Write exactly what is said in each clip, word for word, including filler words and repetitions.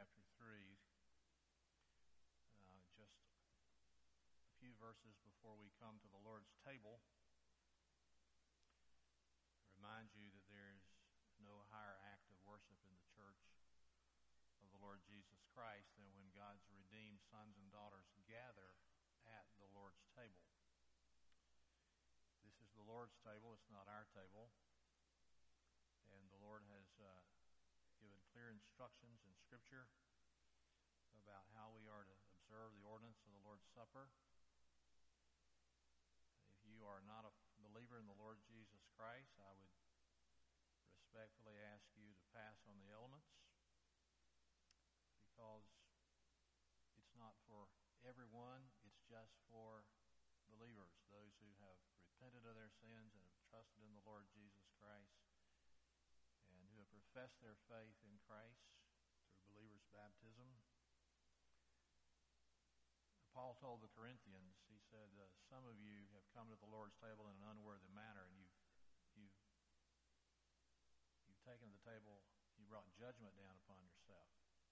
chapter three, uh, just a few verses before we come to the Lord's table. I remind you that there is no higher act of worship in the church of the Lord Jesus Christ than when God's redeemed sons and daughters gather at the Lord's table. This is the Lord's table. It's not our table. And the Lord has uh, given clear instructions in Scripture about how we are to observe the ordinance of the Lord's Supper. If you are not a believer in the Lord Jesus Christ, I would respectfully ask you to pass on the elements, because it's not for everyone. It's just for believers, those who have repented of their sins and have trusted in the Lord Jesus Christ, and who have professed their faith in Christ through believers' baptism. Paul told the Corinthians, he said, uh, some of you have come to the Lord's table in an unworthy manner, and you've, you've, you've taken to the table, you brought judgment down upon yourself.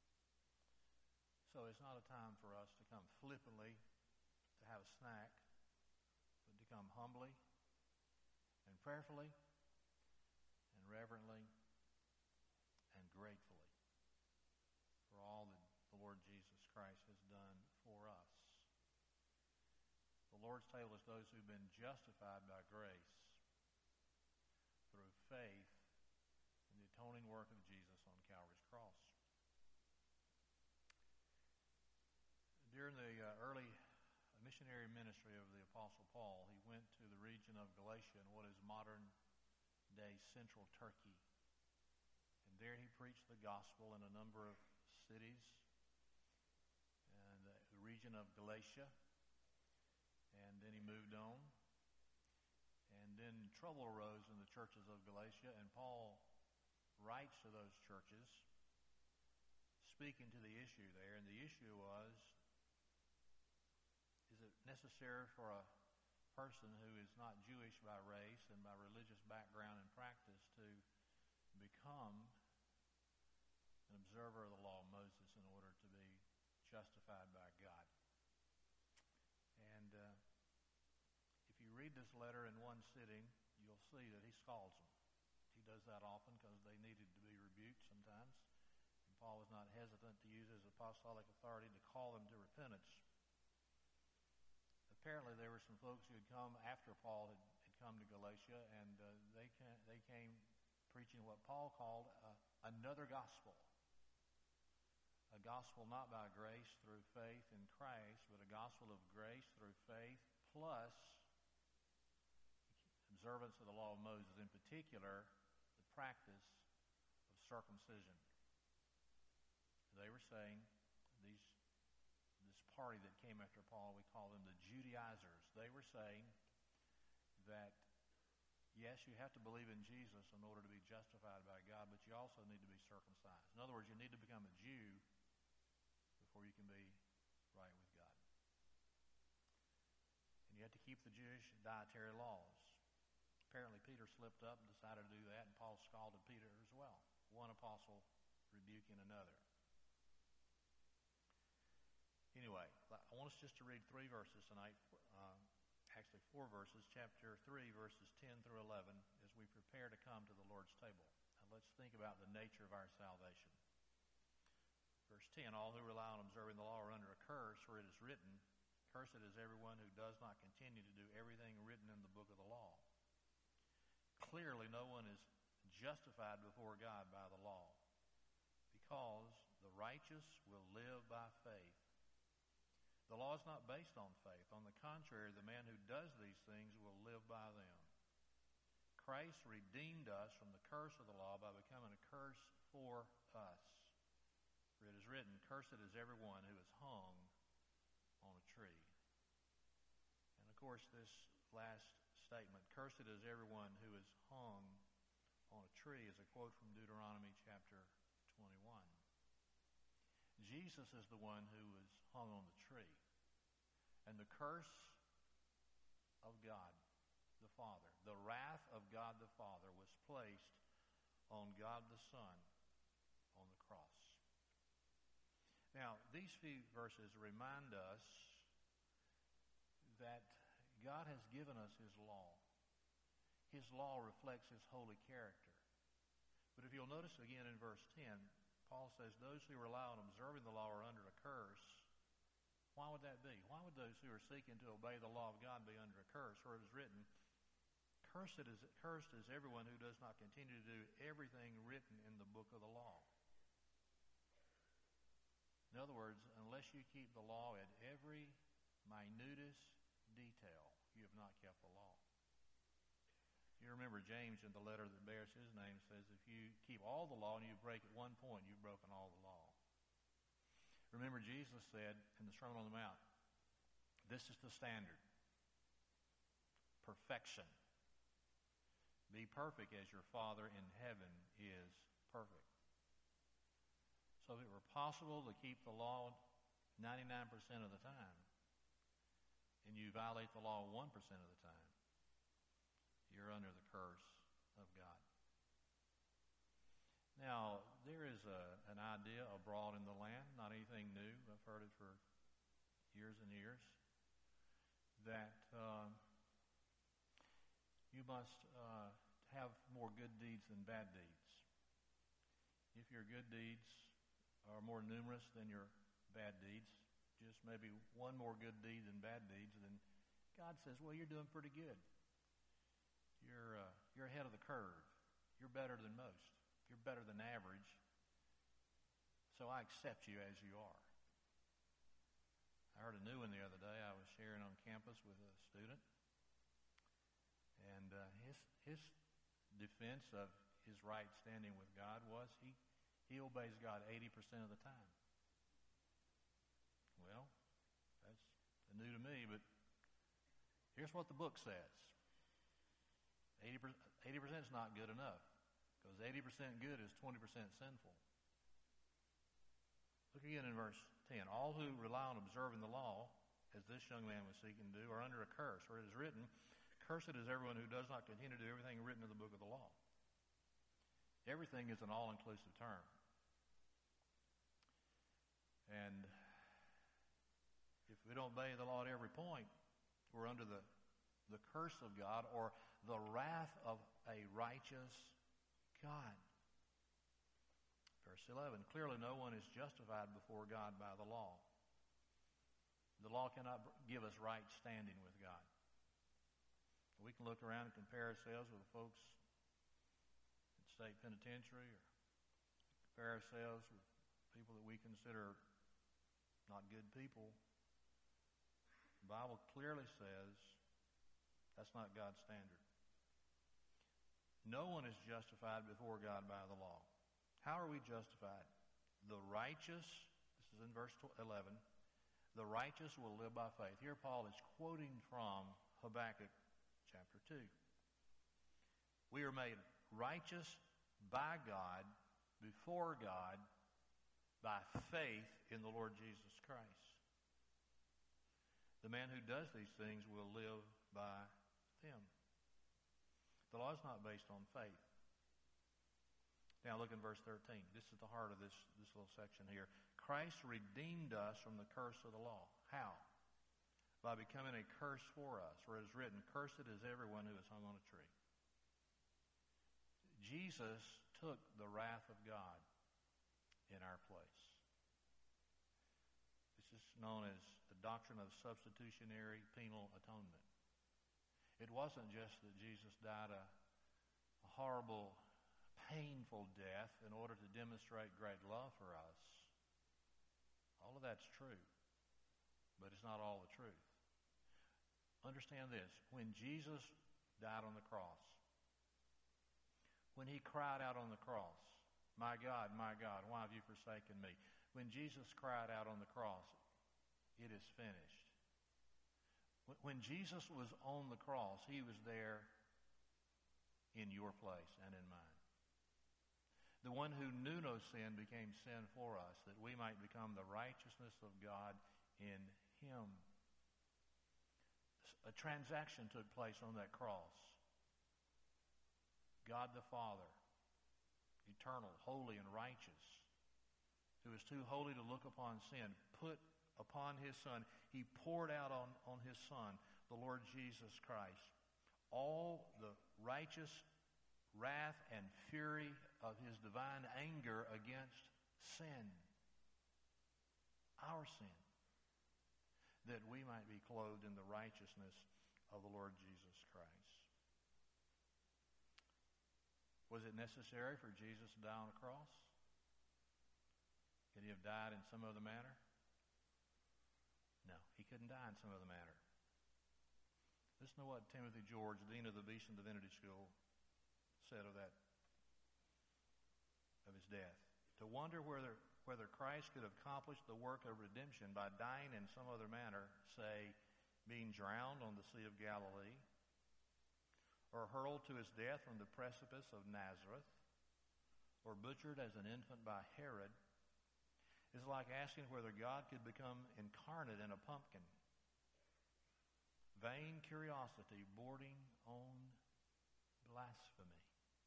So it's not a time for us to come flippantly to have a snack, but to come humbly and prayerfully and reverently and gratefully for all that the Lord Jesus Christ has done for us. The Lord's table is those who've been justified by grace through faith in the atoning work of Jesus on Calvary's cross. During the uh, early missionary ministry of the Apostle Paul, he went to the region of Galatia in what is modern-day central Turkey. And there he preached the gospel in a number of cities and uh, the region of Galatia. And then he moved on. And then trouble arose in the churches of Galatia, and Paul writes to those churches, speaking to the issue there. And the issue was, is it necessary for a person who is not Jewish by race and by religious background and practice to become an observer of the law of Moses in order to be justified by God? And uh, if you read this letter in one sitting, you'll see that he scalds them. He does that often because they needed to be rebuked sometimes. And Paul was not hesitant to use his apostolic authority to call them to repentance. Apparently there were some folks who had come after Paul had, had come to Galatia, and uh, they, came, they came preaching what Paul called uh, another gospel. A gospel not by grace through faith in Christ, but a gospel of grace through faith plus observance of the law of Moses, in particular the practice of circumcision. They were saying, these party that came after Paul, we call them the Judaizers. They were saying that, yes, you have to believe in Jesus in order to be justified by God, but you also need to be circumcised. In other words, you need to become a Jew before you can be right with God. And you have to keep the Jewish dietary laws. Apparently Peter slipped up and decided to do that, and Paul scalded Peter as well. One apostle rebuking another. Anyway, I want us just to read three verses tonight, uh, actually four verses, chapter three, verses ten through eleven, as we prepare to come to the Lord's table. Now let's think about the nature of our salvation. Verse ten, all who rely on observing the law are under a curse, for it is written, cursed is everyone who does not continue to do everything written in the book of the law. Clearly, no one is justified before God by the law, because the righteous will live by faith. The law is not based on faith. On the contrary, the man who does these things will live by them. Christ redeemed us from the curse of the law by becoming a curse for us. For it is written, cursed is everyone who is hung on a tree. And of course, this last statement, cursed is everyone who is hung on a tree, is a quote from Deuteronomy chapter twenty-one. Jesus is the one who was hung on the tree. And the curse of God the Father, the wrath of God the Father, was placed on God the Son on the cross. these few verses remind us that God has given us His law. His law reflects His holy character. But if you'll notice again in verse ten, Paul says, those who rely on observing the law are under a curse. Why would that be? Why would those who are seeking to obey the law of God be under a curse? For it is written, Cursed is, cursed is everyone who does not continue to do everything written in the book of the law. In other words, unless you keep the law at every minutest detail, you have not kept the law. You remember James in the letter that bears his name says, if you keep all the law and you break at one point, you've broken all the law. Remember Jesus said in the Sermon on the Mount, this is the standard. Perfection. Be perfect as your Father in heaven is perfect. So if it were possible to keep the law ninety-nine percent of the time, and you violate the law one percent of the time, you're under the curse of God. Now, there is a, an idea abroad in the land, not anything new, I've heard it for years and years, that uh, you must uh, have more good deeds than bad deeds. If your good deeds are more numerous than your bad deeds, just maybe one more good deed than bad deeds, then God says, well, you're doing pretty good. You're, uh, you're ahead of the curve. You're better than most. You're better than average. So I accept you as you are. I heard a new one the other day. I was sharing on campus with a student. And uh, his, his defense of his right standing with God was he, he obeys God eighty percent of the time. Well, that's new to me, but here's what the book says. eighty percent is not good enough, because eighty percent good is twenty percent sinful. Look again in verse ten. All who rely on observing the law, as this young man was seeking to do, are under a curse. For it is written, Cursed is everyone who does not continue to do everything written in the book of the law. Everything is an all-inclusive term. And if we don't obey the law at every point, we're under the, the curse of God, or the wrath of a righteous God. Verse eleven, clearly no one is justified before God by the law. The law cannot give us right standing with God. We can look around and compare ourselves with folks at state penitentiary, or compare ourselves with people that we consider not good people. The Bible clearly says that's not God's standard. No one is justified before God by the law. How are we justified? The righteous, this is in verse eleven, the righteous will live by faith. Here Paul is quoting from Habakkuk chapter two. We are made righteous by God, before God, by faith in the Lord Jesus Christ. The man who does these things will live by them. The law is not based on faith. Now look in verse thirteen. This is the heart of this, this little section here. Christ redeemed us from the curse of the law. How? By becoming a curse for us. For it is written, Cursed is everyone who is hung on a tree. Jesus took the wrath of God in our place. This is known as the doctrine of substitutionary penal atonement. It wasn't just that Jesus died a, a horrible, painful death in order to demonstrate great love for us. All of that's true, but it's not all the truth. Understand this. When Jesus died on the cross, when he cried out on the cross, My God, my God, why have you forsaken me? When Jesus cried out on the cross, it is finished. When Jesus was on the cross, he was there in your place and in mine. The one who knew no sin became sin for us, that we might become the righteousness of God in him. A transaction took place on that cross. God the Father, eternal, holy, and righteous, who is was too holy to look upon sin, put upon his Son. He poured out on, on his Son, the Lord Jesus Christ, all the righteous wrath and fury of his divine anger against sin, our sin, that we might be clothed in the righteousness of the Lord Jesus Christ. Was it necessary for Jesus to die on a cross? Could he have died in some other manner? No, he couldn't die in some other manner. Listen to what Timothy George, dean of the Beeson Divinity School, said of that, of his death. To wonder whether whether Christ could have accomplished the work of redemption by dying in some other manner, say, being drowned on the Sea of Galilee, or hurled to his death from the precipice of Nazareth, or butchered as an infant by Herod, is like asking whether God could become incarnate in a pumpkin. Vain curiosity bordering on blasphemy.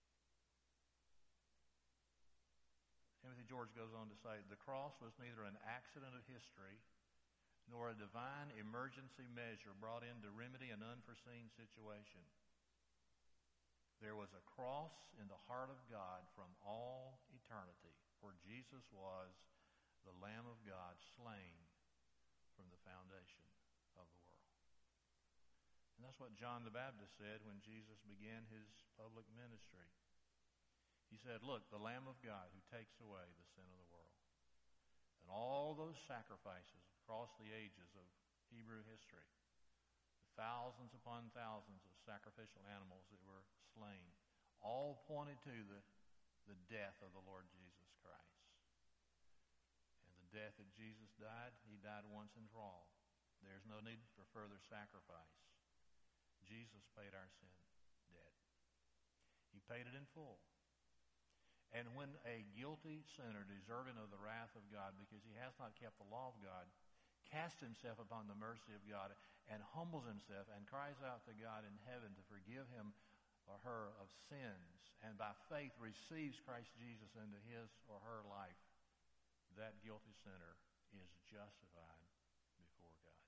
Timothy George goes on to say, the cross was neither an accident of history nor a divine emergency measure brought in to remedy an unforeseen situation. There was a cross in the heart of God from all eternity, for Jesus was the Lamb of God slain from the foundation of the world. And that's what John the Baptist said when Jesus began his public ministry. He said, look, the Lamb of God who takes away the sin of the world. And all those sacrifices across the ages of Hebrew history, the thousands upon thousands of sacrificial animals that were slain, all pointed to the, the death of the Lord Jesus Christ. And the death that Jesus died, he died once and for all. There's no need for further sacrifice. Jesus paid our sin debt. He paid it in full. And when a guilty sinner, deserving of the wrath of God, because he has not kept the law of God, casts himself upon the mercy of God and humbles himself and cries out to God in heaven to forgive him or her of sins, and by faith receives Christ Jesus into his or her life, that guilty sinner is justified before God.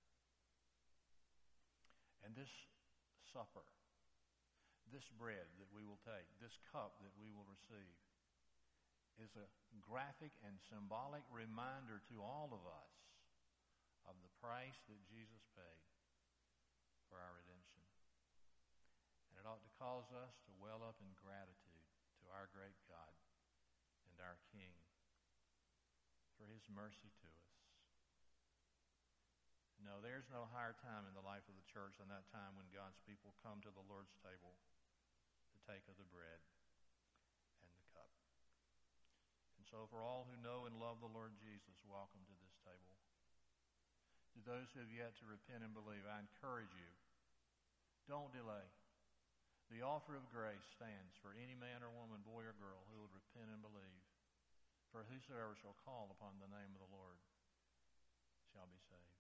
And this supper, this bread that we will take, this cup that we will receive, is a graphic and symbolic reminder to all of us of the price that Jesus paid for our redemption. And it ought to cause us to well up in gratitude to our great God and our King for his mercy to us. No, there's no higher time in the life of the church than that time when God's people come to the Lord's table to take of the bread. So for all who know and love the Lord Jesus, welcome to this table. To those who have yet to repent and believe, I encourage you, don't delay. The offer of grace stands for any man or woman, boy or girl, who would repent and believe. For whosoever shall call upon the name of the Lord shall be saved.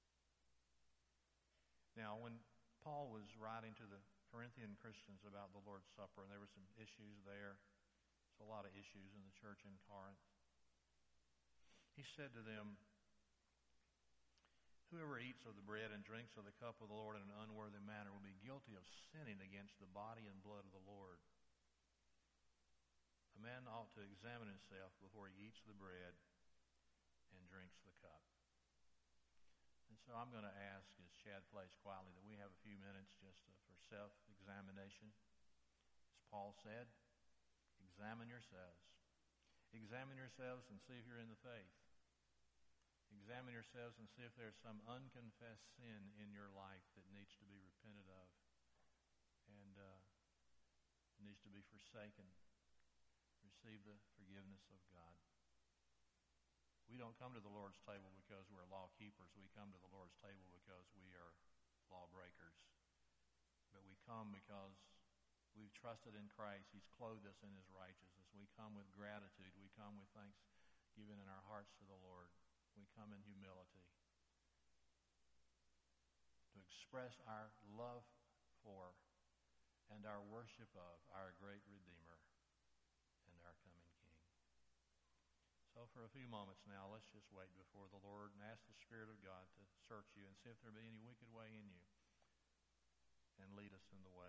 Now, when Paul was writing to the Corinthian Christians about the Lord's Supper, and there were some issues there, a lot of issues in the church in Corinth, he said to them, whoever eats of the bread and drinks of the cup of the Lord in an unworthy manner will be guilty of sinning against the body and blood of the Lord. A man ought to examine himself before he eats the bread and drinks the cup. And so I'm going to ask, as Chad plays quietly, that we have a few minutes just uh, for self-examination. As Paul said, examine yourselves. Examine yourselves and see if you're in the faith. Examine yourselves and see if there's some unconfessed sin in your life that needs to be repented of and uh, needs to be forsaken. Receive the forgiveness of God. We don't come to the Lord's table because we're law keepers. We come to the Lord's table because we are lawbreakers. But we come because we've trusted in Christ. He's clothed us in his righteousness. We come with gratitude. We come with thanksgiving in our hearts to the Lord. We come in humility to express our love for and our worship of our great Redeemer and our coming King. So for a few moments now, let's just wait before the Lord and ask the Spirit of God to search you and see if there be any wicked way in you and lead us in the way.